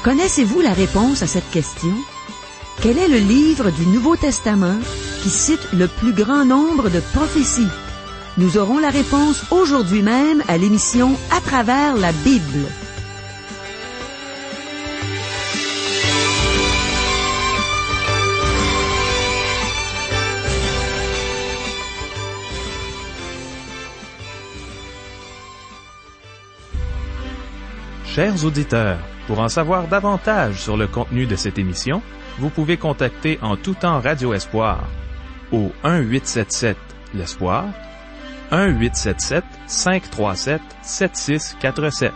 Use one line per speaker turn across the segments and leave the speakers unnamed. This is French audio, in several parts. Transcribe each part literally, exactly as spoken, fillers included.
Connaissez-vous la réponse à cette question? Quel est le livre du Nouveau Testament qui cite le plus grand nombre de prophéties? Nous aurons la réponse aujourd'hui même à l'émission À travers la Bible.
Chers auditeurs, pour en savoir davantage sur le contenu de cette émission, vous pouvez contacter en tout temps Radio Espoir au un huit sept sept l'Espoir, un huit sept sept cinq trois sept sept six quatre sept.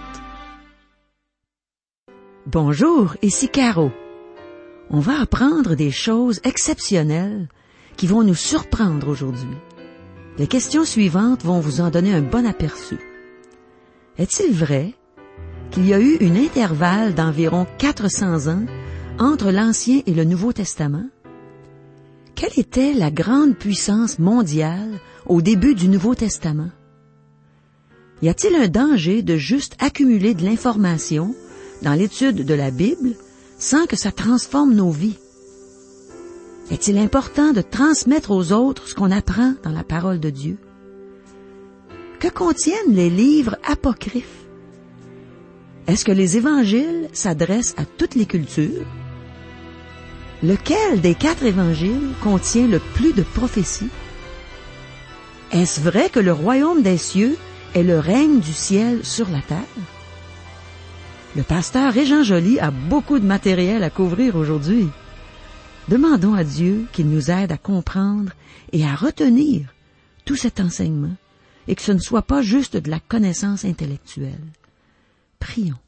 Bonjour, ici Caro. On va apprendre des choses exceptionnelles qui vont nous surprendre aujourd'hui. Les questions suivantes vont vous en donner un bon aperçu. Est-il vrai qu'il y a eu un intervalle d'environ quatre cents ans entre l'Ancien et le Nouveau Testament? Quelle était la grande puissance mondiale au début du Nouveau Testament? Y a-t-il un danger de juste accumuler de l'information dans l'étude de la Bible sans que ça transforme nos vies? Est-il important de transmettre aux autres ce qu'on apprend dans la parole de Dieu? Que contiennent les livres apocryphes? Est-ce que les évangiles s'adressent à toutes les cultures? Lequel des quatre évangiles contient le plus de prophéties? Est-ce vrai que le royaume des cieux est le règne du ciel sur la terre? Le pasteur Régent Joly a beaucoup de matériel à couvrir aujourd'hui. Demandons à Dieu qu'il nous aide à comprendre et à retenir tout cet enseignement et que ce ne soit pas juste de la connaissance intellectuelle. Prions.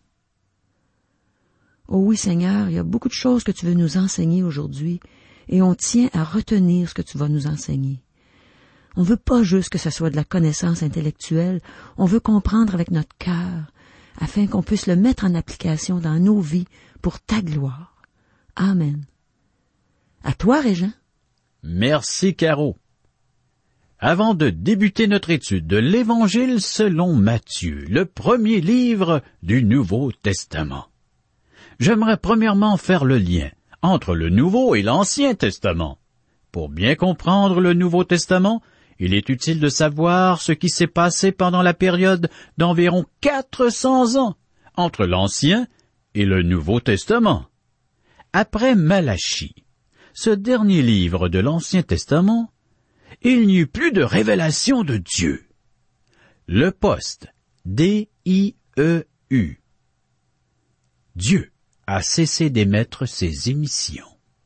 Oh oui, Seigneur, il y a beaucoup de choses que tu veux nous enseigner aujourd'hui et on tient à retenir ce que tu vas nous enseigner. On veut pas juste que ce soit de la connaissance intellectuelle, on veut comprendre avec notre cœur afin qu'on puisse le mettre en application dans nos vies pour ta gloire. Amen. À toi, Régent.
Merci, Caro. Avant de débuter notre étude de l'Évangile selon Matthieu, le premier livre du Nouveau Testament, j'aimerais premièrement faire le lien entre le Nouveau et l'Ancien Testament. Pour bien comprendre le Nouveau Testament, il est utile de savoir ce qui s'est passé pendant la période d'environ quatre cents ans entre l'Ancien et le Nouveau Testament. Après Malachie, ce dernier livre de l'Ancien Testament, il n'y eut plus de révélation de Dieu. Le poste, D I E U, Dieu a cessé d'émettre ses émissions.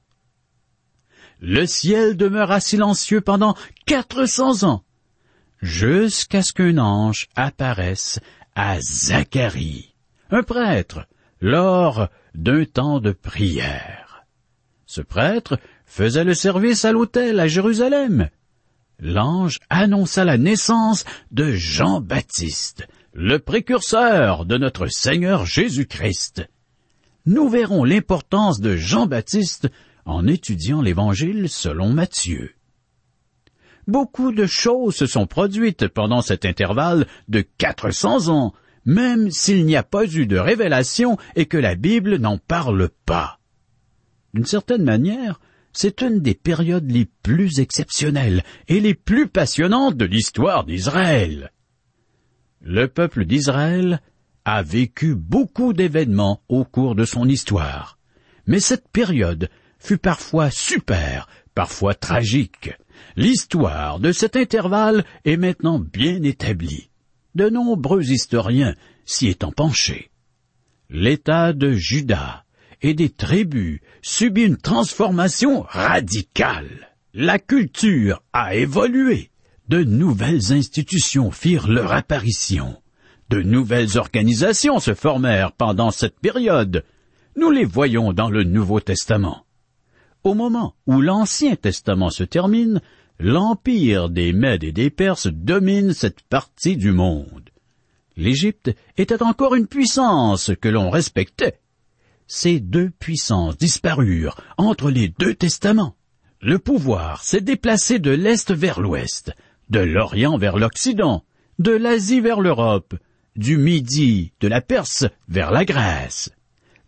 Le ciel demeura silencieux pendant quatre cents ans, jusqu'à ce qu'un ange apparaisse à Zacharie, un prêtre, lors d'un temps de prière. Ce prêtre faisait le service à l'autel à Jérusalem. L'ange annonça la naissance de Jean-Baptiste, le précurseur de notre Seigneur Jésus-Christ. Nous verrons l'importance de Jean-Baptiste en étudiant l'Évangile selon Matthieu. Beaucoup de choses se sont produites pendant cet intervalle de quatre cents ans, même s'il n'y a pas eu de révélation et que la Bible n'en parle pas. D'une certaine manière, c'est une des périodes les plus exceptionnelles et les plus passionnantes de l'histoire d'Israël. Le peuple d'Israël a vécu beaucoup d'événements au cours de son histoire, mais cette période fut parfois super, parfois tragique. L'histoire de cet intervalle est maintenant bien établie. De nombreux historiens s'y étant penchés. L'État de Juda et des tribus subit une transformation radicale. La culture a évolué. De nouvelles institutions firent leur apparition. De nouvelles organisations se formèrent pendant cette période. Nous les voyons dans le Nouveau Testament. Au moment où l'Ancien Testament se termine, l'empire des Mèdes et des Perses domine cette partie du monde. L'Égypte était encore une puissance que l'on respectait. Ces deux puissances disparurent entre les deux testaments. Le pouvoir s'est déplacé de l'Est vers l'Ouest, de l'Orient vers l'Occident, de l'Asie vers l'Europe, du Midi, de la Perse vers la Grèce.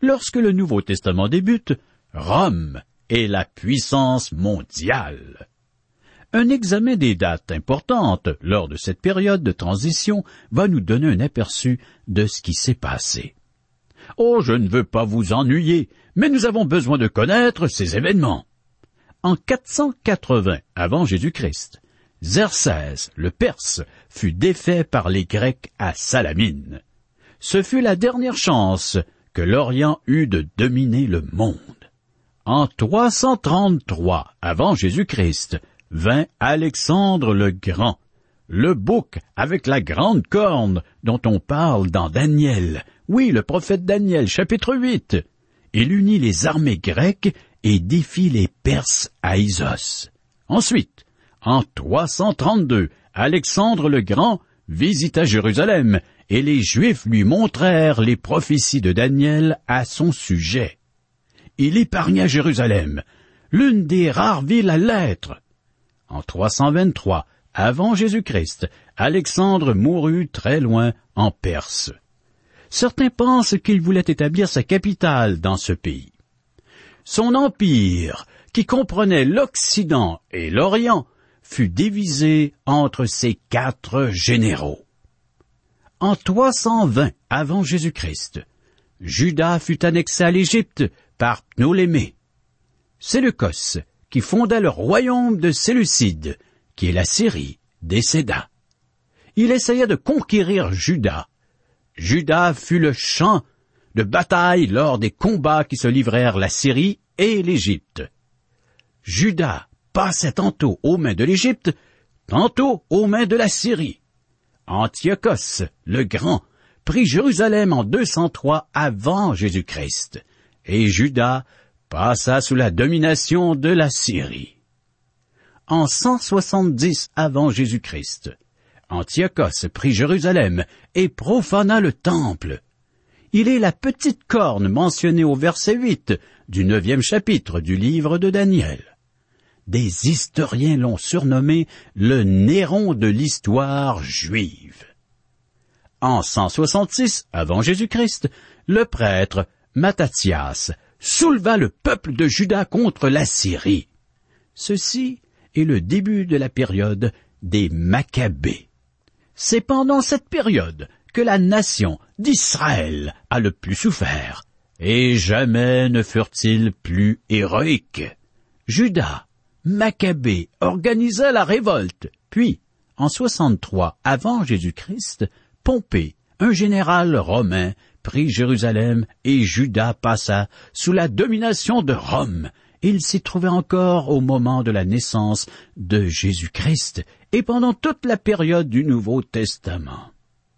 Lorsque le Nouveau Testament débute, Rome est la puissance mondiale. Un examen des dates importantes lors de cette période de transition va nous donner un aperçu de ce qui s'est passé. Oh, je ne veux pas vous ennuyer, mais nous avons besoin de connaître ces événements. En quatre cent quatre-vingts avant Jésus-Christ, Xerxès, le Perse, fut défait par les Grecs à Salamine. Ce fut la dernière chance que l'Orient eut de dominer le monde. En trois cent trente-trois avant Jésus-Christ, vint Alexandre le Grand, le bouc avec la grande corne dont on parle dans Daniel. Oui, le prophète Daniel, chapitre huit. Il unit les armées grecques et défie les Perses à Issos. Ensuite, en trois cent trente-deux, Alexandre le Grand visita Jérusalem et les Juifs lui montrèrent les prophéties de Daniel à son sujet. Il épargna Jérusalem, l'une des rares villes à l'être. En trois cent vingt-trois, avant Jésus-Christ, Alexandre mourut très loin en Perse. Certains pensent qu'il voulait établir sa capitale dans ce pays. Son empire, qui comprenait l'Occident et l'Orient, fut divisé entre ses quatre généraux. En trois cent vingt avant Jésus-Christ, Juda fut annexé à l'Égypte par Ptolémée. Séleucos, qui fonda le royaume de Séleucide, qui est la Syrie, décéda. Il essaya de conquérir Juda. Juda fut le champ de bataille lors des combats qui se livrèrent la Syrie et l'Égypte. Juda passait tantôt aux mains de l'Égypte, tantôt aux mains de la Syrie. Antiochos, le Grand, prit Jérusalem en deux cent trois avant Jésus-Christ, et Juda passa sous la domination de la Syrie. En cent soixante-dix avant Jésus-Christ, Antiochos prit Jérusalem et profana le temple. Il est la petite corne mentionnée au verset huit du neuvième chapitre du livre de Daniel. Des historiens l'ont surnommé le Néron de l'histoire juive. En cent soixante-six avant Jésus-Christ, le prêtre Mattathias souleva le peuple de Juda contre la Syrie. Ceci est le début de la période des Maccabées. C'est pendant cette période que la nation d'Israël a le plus souffert, et jamais ne furent-ils plus héroïques. Juda, Maccabée, organisa la révolte, puis, en soixante-trois avant Jésus-Christ, Pompée, un général romain, prit Jérusalem et Juda passa sous la domination de Rome. Il s'y trouvait encore au moment de la naissance de Jésus-Christ et pendant toute la période du Nouveau Testament.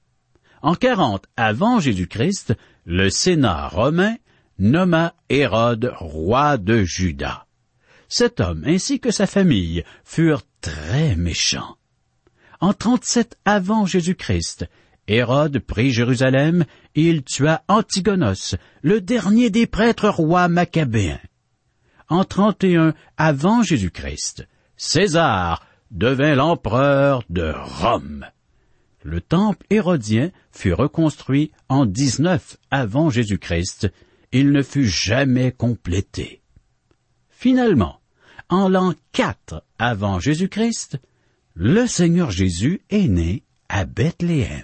En quarante avant Jésus-Christ, le Sénat romain nomma Hérode roi de Juda. Cet homme ainsi que sa famille furent très méchants. En trente-sept avant Jésus-Christ, Hérode prit Jérusalem et il tua Antigonos, le dernier des prêtres rois maccabéens. En trente et un avant Jésus-Christ, César devint l'empereur de Rome. Le temple hérodien fut reconstruit en dix-neuf avant Jésus-Christ. Il ne fut jamais complété. Finalement, en l'an quatre avant Jésus-Christ, le Seigneur Jésus est né à Bethléem.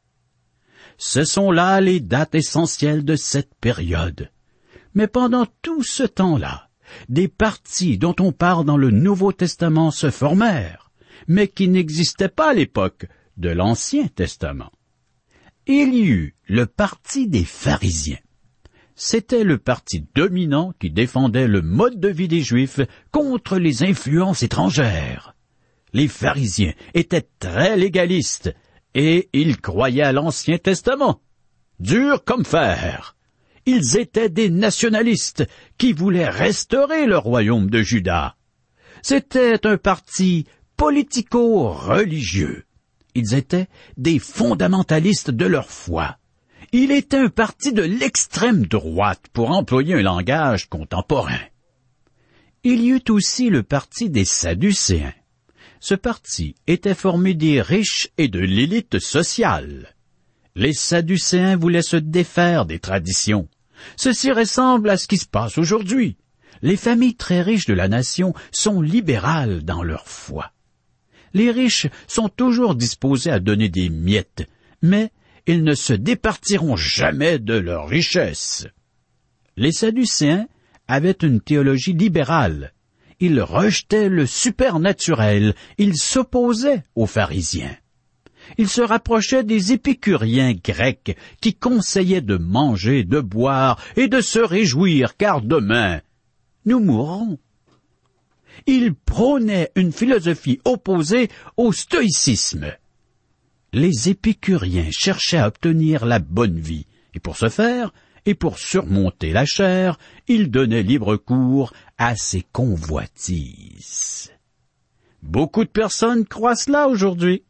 Ce sont là les dates essentielles de cette période. Mais pendant tout ce temps-là, des partis dont on parle dans le Nouveau Testament se formèrent, mais qui n'existaient pas à l'époque de l'Ancien Testament. Il y eut le parti des pharisiens. C'était le parti dominant qui défendait le mode de vie des Juifs contre les influences étrangères. Les pharisiens étaient très légalistes et ils croyaient à l'Ancien Testament, dur comme fer. Ils étaient des nationalistes qui voulaient restaurer le royaume de Juda. C'était un parti politico-religieux. Ils étaient des fondamentalistes de leur foi. Il était un parti de l'extrême droite, pour employer un langage contemporain. Il y eut aussi le parti des Sadducéens. Ce parti était formé des riches et de l'élite sociale. Les Sadducéens voulaient se défaire des traditions, Ceci ressemble à ce qui se passe aujourd'hui. Les familles très riches de la nation sont libérales dans leur foi. Les riches sont toujours disposés à donner des miettes, mais ils ne se départiront jamais de leur richesse. Les Sadducéens avaient une théologie libérale. Ils rejetaient le supernaturel, ils s'opposaient aux pharisiens. Ils se rapprochaient des épicuriens grecs qui conseillaient de manger, de boire et de se réjouir, car demain, nous mourrons. Ils prônaient une philosophie opposée au stoïcisme. Les épicuriens cherchaient à obtenir la bonne vie, et pour ce faire, et pour surmonter la chair, ils donnaient libre cours à ces convoitises. Beaucoup de personnes croient cela aujourd'hui.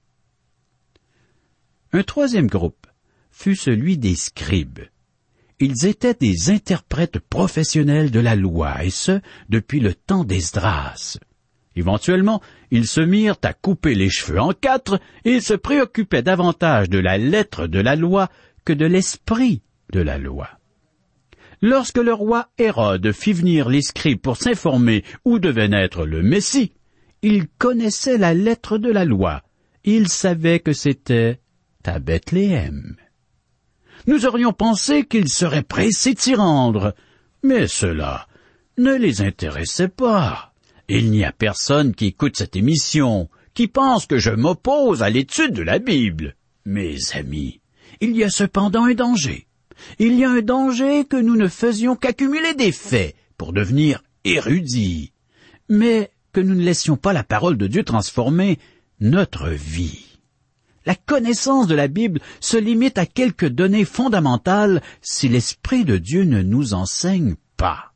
Un troisième groupe fut celui des scribes. Ils étaient des interprètes professionnels de la loi, et ce, depuis le temps d'Esdras. Éventuellement, ils se mirent à couper les cheveux en quatre, et ils se préoccupaient davantage de la lettre de la loi que de l'esprit de la loi. Lorsque le roi Hérode fit venir les scribes pour s'informer où devait naître le Messie, il connaissait la lettre de la loi. Il savait que c'était à Bethléem. Nous aurions pensé qu'ils seraient pressés d'y rendre, mais cela ne les intéressait pas. Il n'y a personne qui écoute cette émission, qui pense que je m'oppose à l'étude de la Bible. Mes amis, il y a cependant un danger. Il y a un danger que nous ne faisions qu'accumuler des faits pour devenir érudits, mais que nous ne laissions pas la parole de Dieu transformer notre vie. La connaissance de la Bible se limite à quelques données fondamentales si l'Esprit de Dieu ne nous enseigne pas.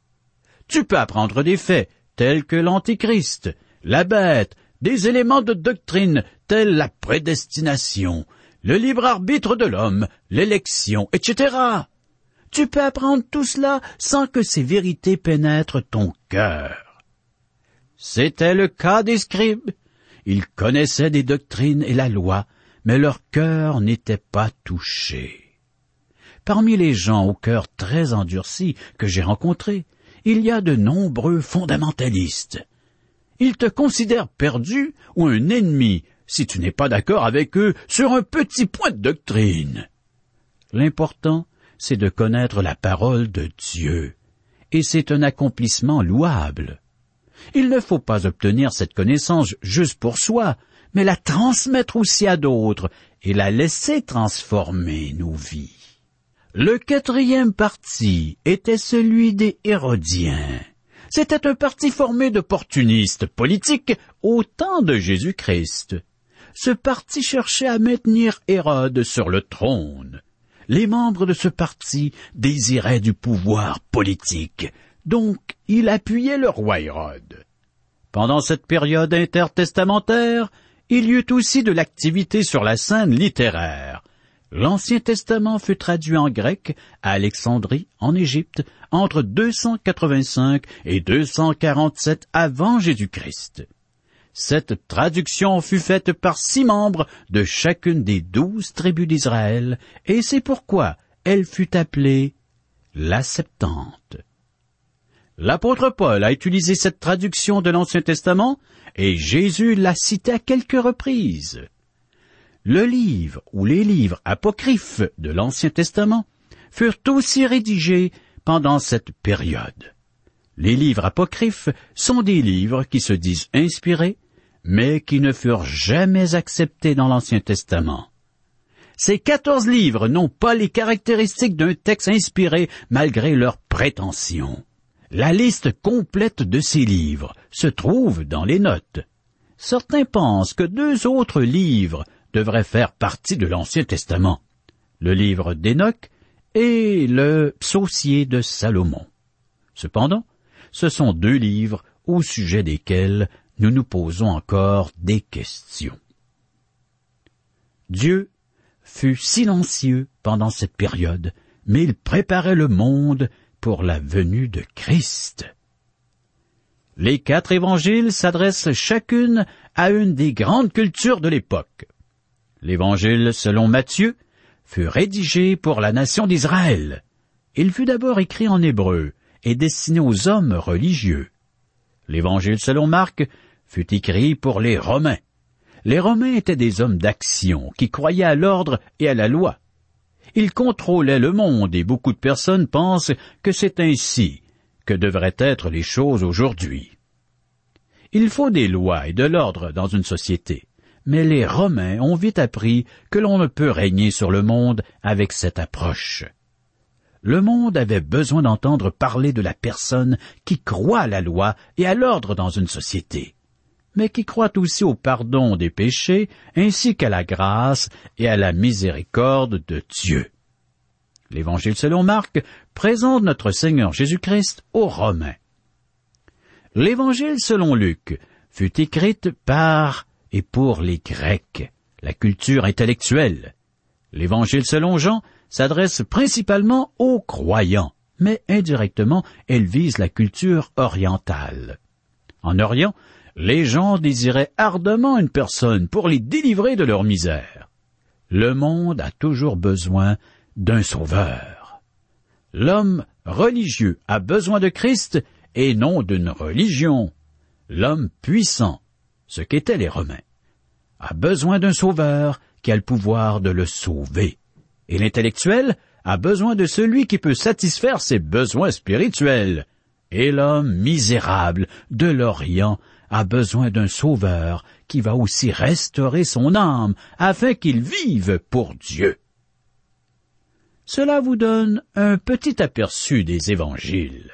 Tu peux apprendre des faits tels que l'Antéchrist, la bête, des éléments de doctrine tels la prédestination, le libre arbitre de l'homme, l'élection, et cetera. Tu peux apprendre tout cela sans que ces vérités pénètrent ton cœur. C'était le cas des scribes. Ils connaissaient des doctrines et la loi, mais leur cœur n'était pas touché. Parmi les gens au cœur très endurci que j'ai rencontrés, il y a de nombreux fondamentalistes. Ils te considèrent perdu ou un ennemi si tu n'es pas d'accord avec eux sur un petit point de doctrine. L'important, c'est de connaître la parole de Dieu, et c'est un accomplissement louable. Il ne faut pas obtenir cette connaissance juste pour soi, mais la transmettre aussi à d'autres et la laisser transformer nos vies. Le quatrième parti était celui des Hérodiens. C'était un parti formé d'opportunistes politiques au temps de Jésus-Christ. Ce parti cherchait à maintenir Hérode sur le trône. Les membres de ce parti désiraient du pouvoir politique, donc il appuyait le roi Hérode. Pendant cette période intertestamentaire, il y eut aussi de l'activité sur la scène littéraire. L'Ancien Testament fut traduit en grec à Alexandrie, en Égypte, entre deux cent quatre-vingt-cinq et deux cent quarante-sept avant Jésus-Christ. Cette traduction fut faite par six membres de chacune des douze tribus d'Israël, et c'est pourquoi elle fut appelée la Septante. L'apôtre Paul a utilisé cette traduction de l'Ancien Testament, et Jésus l'a citée à quelques reprises. Le livre ou les livres apocryphes de l'Ancien Testament furent aussi rédigés pendant cette période. Les livres apocryphes sont des livres qui se disent inspirés, mais qui ne furent jamais acceptés dans l'Ancien Testament. Ces quatorze livres n'ont pas les caractéristiques d'un texte inspiré malgré leurs prétentions. La liste complète de ces livres se trouve dans les notes. Certains pensent que deux autres livres devraient faire partie de l'Ancien Testament, le livre d'Hénoch et le psautier de Salomon. Cependant, ce sont deux livres au sujet desquels nous nous posons encore des questions. Dieu fut silencieux pendant cette période, mais il préparait le monde pour la venue de Christ. Les quatre évangiles s'adressent chacune à une des grandes cultures de l'époque. L'évangile selon Matthieu fut rédigé pour la nation d'Israël. Il fut d'abord écrit en hébreu et destiné aux hommes religieux. L'Évangile selon Marc fut écrit pour les Romains. Les Romains étaient des hommes d'action qui croyaient à l'ordre et à la loi. Ils contrôlaient le monde et beaucoup de personnes pensent que c'est ainsi que devraient être les choses aujourd'hui. Il faut des lois et de l'ordre dans une société, mais les Romains ont vite appris que l'on ne peut régner sur le monde avec cette approche. Le monde avait besoin d'entendre parler de la personne qui croit à la loi et à l'ordre dans une société, mais qui croit aussi au pardon des péchés ainsi qu'à la grâce et à la miséricorde de Dieu. L'Évangile selon Marc présente notre Seigneur Jésus-Christ aux Romains. L'Évangile selon Luc fut écrite par et pour les Grecs, la culture intellectuelle. L'Évangile selon Jean s'adresse principalement aux croyants, mais indirectement, elle vise la culture orientale. En Orient, les gens désiraient ardemment une personne pour les délivrer de leur misère. Le monde a toujours besoin d'un sauveur. L'homme religieux a besoin de Christ et non d'une religion. L'homme puissant, ce qu'étaient les Romains, a besoin d'un sauveur qui a le pouvoir de le sauver. Et l'intellectuel a besoin de celui qui peut satisfaire ses besoins spirituels. Et l'homme misérable de l'Orient a besoin d'un sauveur qui va aussi restaurer son âme afin qu'il vive pour Dieu. Cela vous donne un petit aperçu des évangiles.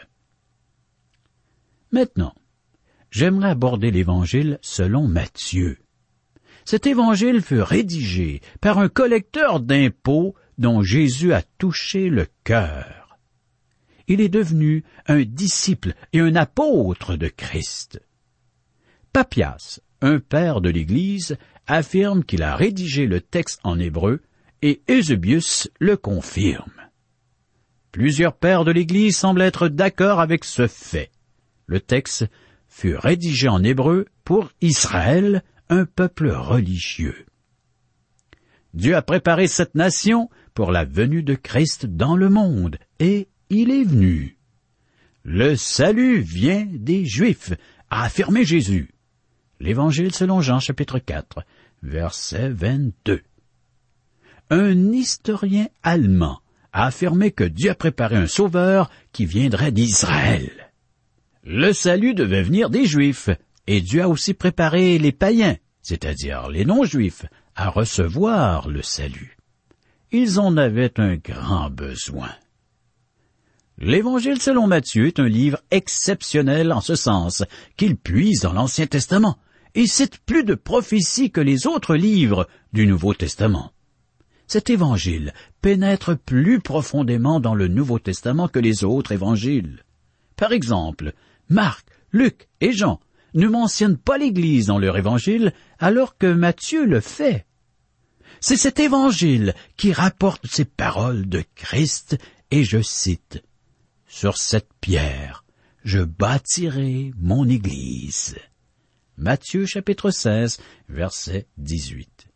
Maintenant, j'aimerais aborder l'évangile selon Matthieu. Cet évangile fut rédigé par un collecteur d'impôts dont Jésus a touché le cœur. Il est devenu un disciple et un apôtre de Christ. Papias, un père de l'Église, affirme qu'il a rédigé le texte en hébreu et Eusebius le confirme. Plusieurs pères de l'Église semblent être d'accord avec ce fait. Le texte fut rédigé en hébreu pour Israël, un peuple religieux. Dieu a préparé cette nation pour la venue de Christ dans le monde, et il est venu. Le salut vient des Juifs, a affirmé Jésus. L'Évangile selon Jean, chapitre quatre, verset vingt-deux. Un historien allemand a affirmé que Dieu a préparé un sauveur qui viendrait d'Israël. Le salut devait venir des Juifs, et Dieu a aussi préparé les païens, c'est-à-dire les non-Juifs, à recevoir le salut. Ils en avaient un grand besoin. L'Évangile selon Matthieu est un livre exceptionnel en ce sens qu'il puise dans l'Ancien Testament et cite plus de prophéties que les autres livres du Nouveau Testament. Cet Évangile pénètre plus profondément dans le Nouveau Testament que les autres évangiles. Par exemple, Marc, Luc et Jean ne mentionnent pas l'Église dans leur Évangile alors que Matthieu le fait. C'est cet Évangile qui rapporte ces paroles de Christ et je cite « Sur cette pierre, je bâtirai mon Église ». Matthieu chapitre seize, verset dix-huit.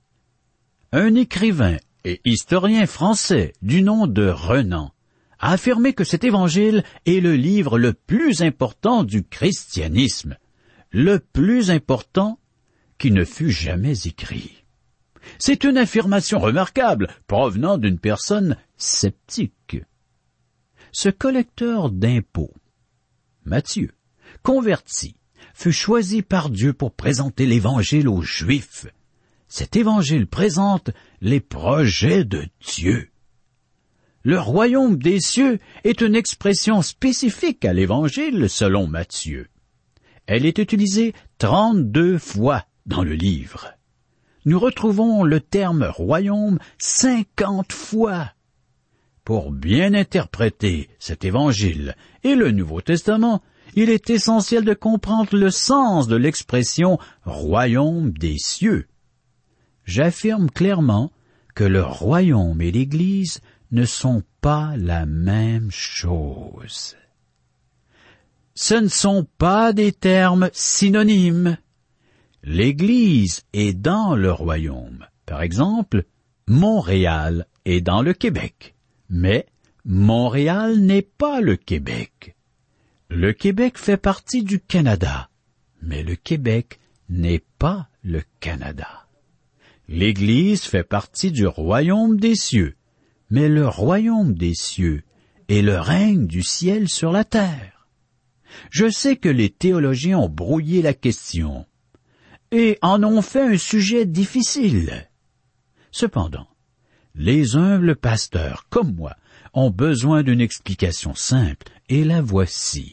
Un écrivain et historien français du nom de Renan a affirmé que cet évangile est le livre le plus important du christianisme, le plus important qui ne fut jamais écrit. C'est une affirmation remarquable provenant d'une personne sceptique. Ce collecteur d'impôts, Matthieu, converti, fut choisi par Dieu pour présenter l'Évangile aux Juifs. Cet Évangile présente les projets de Dieu. Le royaume des cieux est une expression spécifique à l'Évangile selon Matthieu. Elle est utilisée trente-deux fois dans le livre. Nous retrouvons le terme royaume cinquante fois. Pour bien interpréter cet Évangile et le Nouveau Testament, il est essentiel de comprendre le sens de l'expression « royaume des cieux ». J'affirme clairement que le royaume et l'Église ne sont pas la même chose. Ce ne sont pas des termes synonymes. L'Église est dans le royaume. Par exemple, Montréal est dans le Québec, mais Montréal n'est pas le Québec. Le Québec fait partie du Canada, mais le Québec n'est pas le Canada. L'Église fait partie du royaume des cieux, mais le royaume des cieux est le règne du ciel sur la terre. Je sais que les théologiens ont brouillé la question et en ont fait un sujet difficile. Cependant, les humbles pasteurs, comme moi, ont besoin d'une explication simple, et la voici.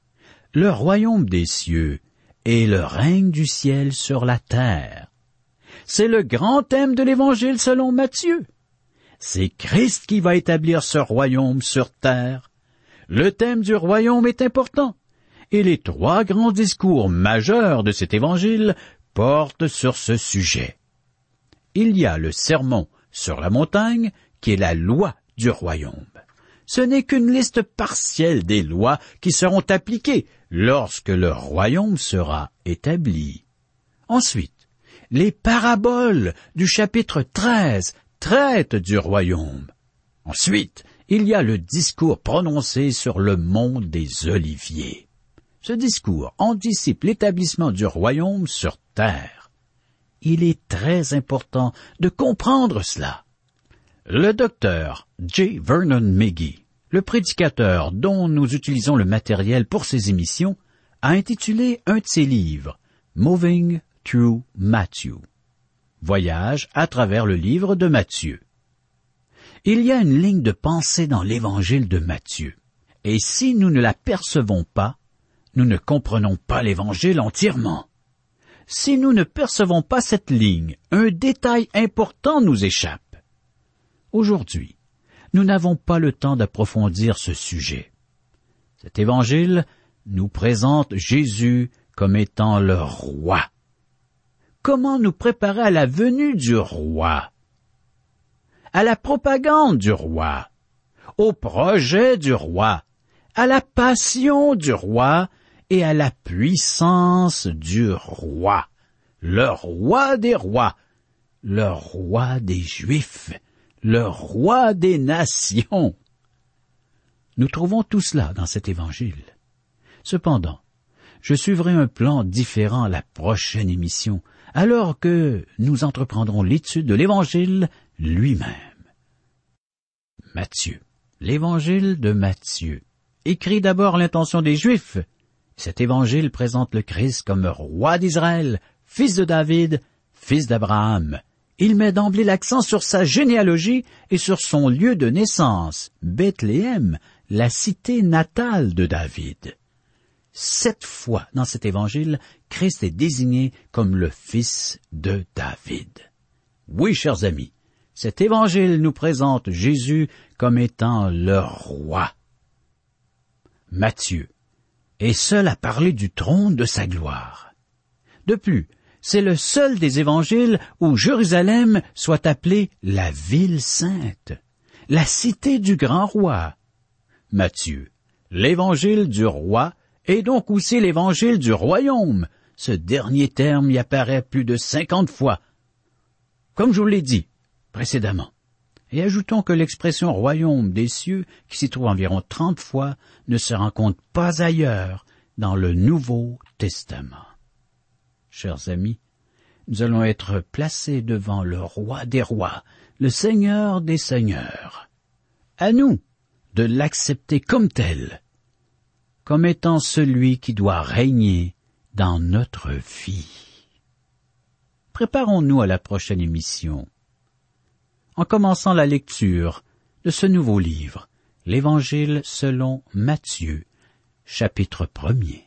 Le royaume des cieux est le règne du ciel sur la terre. C'est le grand thème de l'Évangile selon Matthieu. C'est Christ qui va établir ce royaume sur terre. Le thème du royaume est important, et les trois grands discours majeurs de cet Évangile portent sur ce sujet. Il y a le sermon sur la montagne, qui est la loi du royaume. Ce n'est qu'une liste partielle des lois qui seront appliquées lorsque le royaume sera établi. Ensuite, les paraboles du chapitre treize traitent du royaume. Ensuite, il y a le discours prononcé sur le mont des Oliviers. Ce discours anticipe l'établissement du royaume sur terre. Il est très important de comprendre cela. Le docteur J. Vernon McGee, le prédicateur dont nous utilisons le matériel pour ces émissions, a intitulé un de ses livres « Moving Through Matthew » Voyage à travers le livre de Matthieu. Il y a une ligne de pensée dans l'Évangile de Matthieu, et si nous ne la percevons pas, nous ne comprenons pas l'Évangile entièrement. Si nous ne percevons pas cette ligne, un détail important nous échappe. Aujourd'hui, nous n'avons pas le temps d'approfondir ce sujet. Cet Évangile nous présente Jésus comme étant le roi. Comment nous préparer à la venue du roi, à la propagande du roi, au projet du roi, à la passion du roi et à la puissance du roi, le roi des rois, le roi des Juifs, le roi des nations. Nous trouvons tout cela dans cet évangile. Cependant, je suivrai un plan différent à la prochaine émission, alors que nous entreprendrons l'étude de l'évangile lui-même. Matthieu, l'évangile de Matthieu, écrit d'abord l'intention des Juifs. Cet évangile présente le Christ comme roi d'Israël, fils de David, fils d'Abraham. Il met d'emblée l'accent sur sa généalogie et sur son lieu de naissance, Bethléem, la cité natale de David. Sept fois dans cet évangile, Christ est désigné comme le fils de David. Oui, chers amis, cet évangile nous présente Jésus comme étant le roi. Matthieu est seul à parler du trône de sa gloire. De plus, c'est le seul des évangiles où Jérusalem soit appelée la ville sainte, la cité du grand roi. Matthieu, l'évangile du roi, est donc aussi l'évangile du royaume. Ce dernier terme y apparaît plus de cinquante fois, comme je vous l'ai dit précédemment. Et ajoutons que l'expression royaume des cieux, qui s'y trouve environ trente fois, ne se rencontre pas ailleurs dans le Nouveau Testament. Chers amis, nous allons être placés devant le roi des rois, le Seigneur des seigneurs. À nous de l'accepter comme tel, comme étant celui qui doit régner dans notre vie. Préparons-nous à la prochaine émission, en commençant la lecture de ce nouveau livre, l'Évangile selon Matthieu, chapitre premier.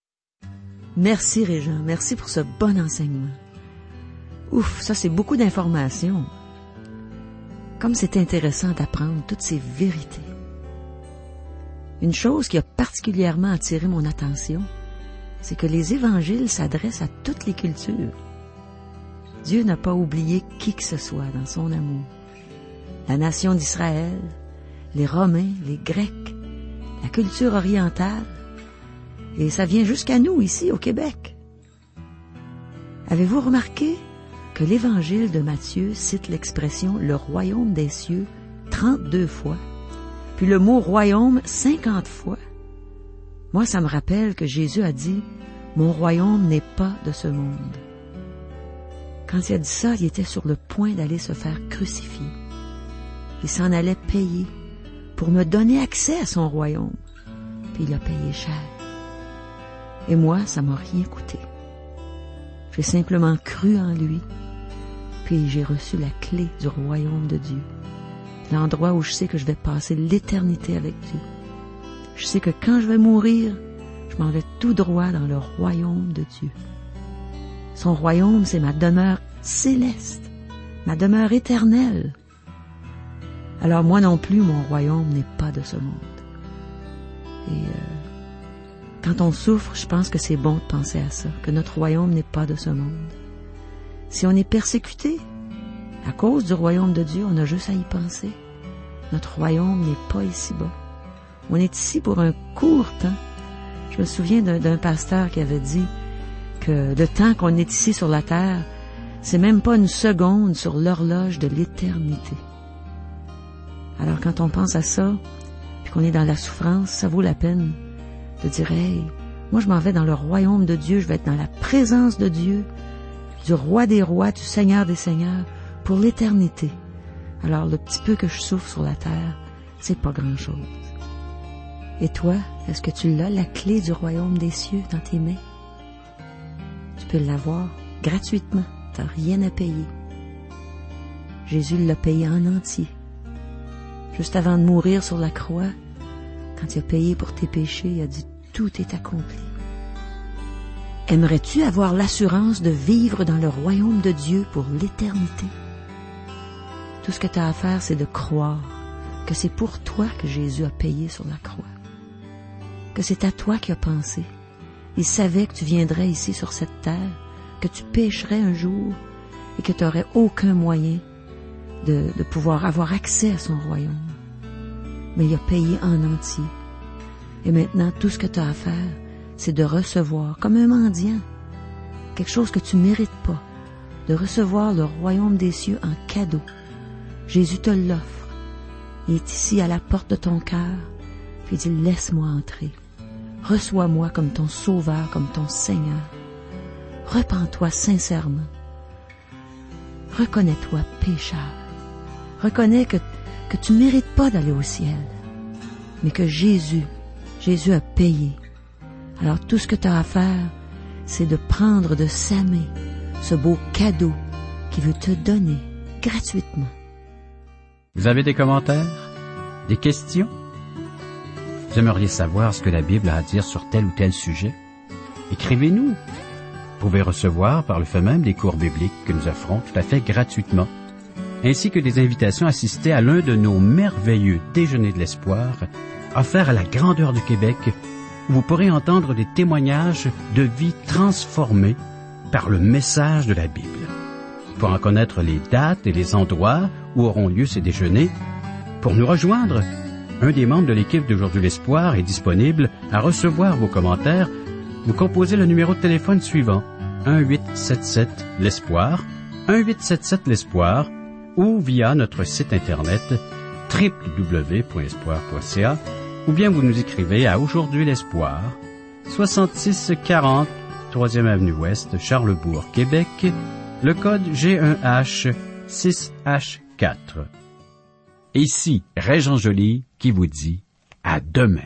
Merci Régent, merci pour ce bon enseignement. Ouf, ça c'est beaucoup d'informations. Comme c'est intéressant d'apprendre toutes ces vérités. Une chose qui a particulièrement attiré mon attention, c'est que les évangiles s'adressent à toutes les cultures. Dieu n'a pas oublié qui que ce soit dans son amour. La nation d'Israël, les Romains, les Grecs, la culture orientale, et ça vient jusqu'à nous, ici, au Québec. Avez-vous remarqué que l'Évangile de Matthieu cite l'expression « le royaume des cieux » trente-deux fois, puis le mot royaume cinquante fois. Moi, ça me rappelle que Jésus a dit « Mon royaume n'est pas de ce monde ». Quand il a dit ça, il était sur le point d'aller se faire crucifier. Il s'en allait payer pour me donner accès à son royaume. Puis il a payé cher. Et moi, ça m'a rien coûté. J'ai simplement cru en lui, puis j'ai reçu la clé du royaume de Dieu. L'endroit où je sais que je vais passer l'éternité avec Dieu. Je sais que quand je vais mourir, je m'en vais tout droit dans le royaume de Dieu. Son royaume, c'est ma demeure céleste, ma demeure éternelle. Alors moi non plus, mon royaume n'est pas de ce monde. Et euh, quand on souffre, je pense que c'est bon de penser à ça, que notre royaume n'est pas de ce monde. Si on est persécuté à cause du royaume de Dieu, on a juste à y penser. Notre royaume n'est pas ici-bas. On est ici pour un court temps. Je me souviens d'un, d'un pasteur qui avait dit que le temps qu'on est ici sur la terre, c'est même pas une seconde sur l'horloge de l'éternité. Alors quand on pense à ça, puis qu'on est dans la souffrance, ça vaut la peine de dire « Hey, moi je m'en vais dans le royaume de Dieu, je vais être dans la présence de Dieu, du roi des rois, du Seigneur des seigneurs, pour l'éternité. » Alors le petit peu que je souffre sur la terre, c'est pas grand-chose. Et toi, est-ce que tu l'as, la clé du royaume des cieux, dans tes mains? Tu peux l'avoir gratuitement, t'as rien à payer. Jésus l'a payé en entier. Juste avant de mourir sur la croix, quand il a payé pour tes péchés, il a dit « Tout est accompli ». Aimerais-tu avoir l'assurance de vivre dans le royaume de Dieu pour l'éternité? Tout ce que tu as à faire, c'est de croire que c'est pour toi que Jésus a payé sur la croix, que c'est à toi qu'il a pensé. Il savait que tu viendrais ici sur cette terre, que tu pécherais un jour et que tu n'aurais aucun moyen de, de pouvoir avoir accès à son royaume. Mais il a payé en entier. Et maintenant, tout ce que tu as à faire, c'est de recevoir, comme un mendiant, quelque chose que tu ne mérites pas, de recevoir le royaume des cieux en cadeau. Jésus te l'offre. Il est ici à la porte de ton cœur, puis il dit « Laisse-moi entrer. Reçois-moi comme ton sauveur, comme ton Seigneur. Repens-toi sincèrement. Reconnais-toi pécheur. Reconnais que, que tu ne mérites pas d'aller au ciel, mais que Jésus, Jésus a payé. Alors tout ce que tu as à faire, c'est de prendre de sa main ce beau cadeau qu'il veut te donner gratuitement.
Vous avez des commentaires? Des questions? Vous aimeriez savoir ce que la Bible a à dire sur tel ou tel sujet? Écrivez-nous. Vous pouvez recevoir par le fait même des cours bibliques que nous offrons tout à fait gratuitement, ainsi que des invitations à assister à l'un de nos merveilleux déjeuners de l'espoir, offerts à la grandeur du Québec, où vous pourrez entendre des témoignages de vie transformées par le message de la Bible. Pour en connaître les dates et les endroits où auront lieu ces déjeuners, pour nous rejoindre, un des membres de l'équipe d'Aujourd'hui l'Espoir est disponible à recevoir vos commentaires. Vous composez le numéro de téléphone suivant, un huit sept sept l'Espoir, un huit sept sept l'Espoir, ou via notre site internet w w w point espoir point c a, ou bien vous nous écrivez à Aujourd'hui l'Espoir, soixante-six quarante, troisième avenue Ouest, Charlesbourg, Québec, le code G un H six H quatre. Ici, Régent Joly qui vous dit à demain.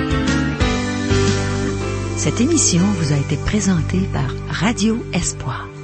Cette émission vous a été présentée par Radio Espoir.